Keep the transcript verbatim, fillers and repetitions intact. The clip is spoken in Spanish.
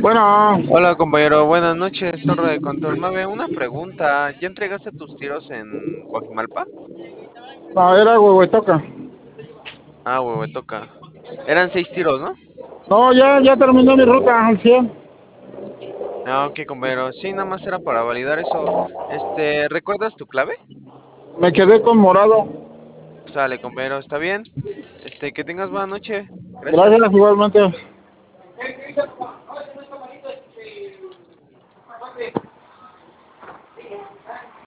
Bueno, Hola compañero, buenas noches, Torre de Control Mave. Una pregunta, ¿ya entregaste tus tiros en Coajimalpa? no, era Huehuetoca. Ah, toca. Eran seis tiros, ¿no? No, ya, ya terminé mi ruta al cien. Ah, ok compañero, sí, nada más era para validar eso. Este, ¿recuerdas tu clave? Me quedé con morado. Sale compañero, ¿está bien? Este, que tengas buena noche. Gracias, Gracias. igualmente.